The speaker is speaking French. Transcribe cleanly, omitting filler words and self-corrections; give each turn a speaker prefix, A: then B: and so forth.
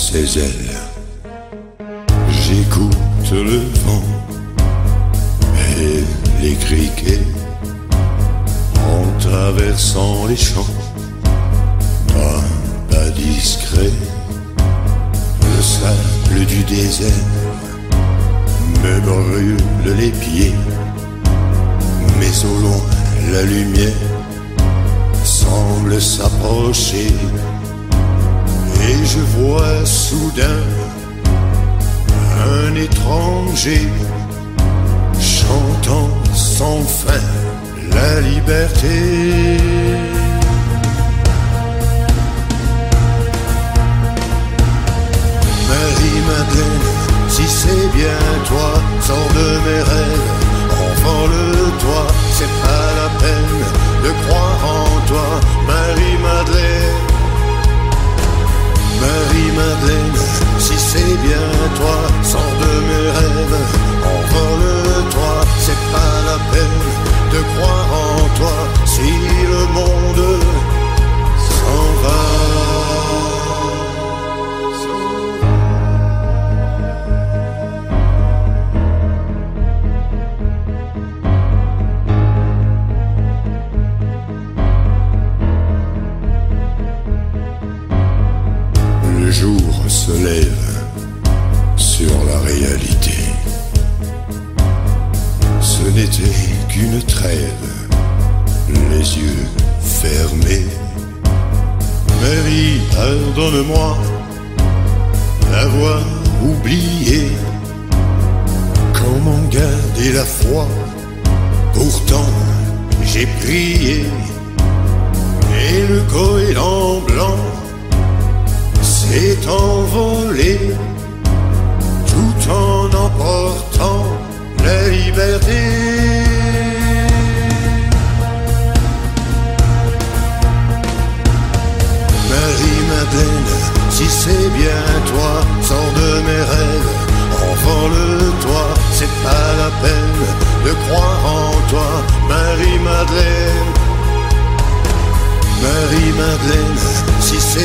A: ses ailes. J'écoute le vent et les criquets en traversant les champs. Pas discret, le sable du désert me brûle les pieds, mais au loin la lumière semble s'approcher, et je vois soudain un étranger chantant sans fin la liberté. Marie-Madeleine, si c'est bien toi, sors de mes rêves, envole-toi, c'est pas la peine de croire en toi. Marie-Madeleine, Marie-Madeleine, si c'est bien toi, sors de mes rêves, envole-toi, c'est pas la peine de croire en toi, si le monde s'en va. Le jour se lève sur la réalité. Ce n'était qu'une trêve, les yeux fermés. Marie, pardonne-moi d'avoir oublié comment garder la foi. Pourtant, j'ai prié et le goéland blanc s'est envolé tout en emportant la liberté. Marie-Madeleine, si c'est bien toi, sors de mes rêves, envole-toi, c'est pas la peine de croire en toi. Marie-Madeleine, Marie-Madeleine, si c'est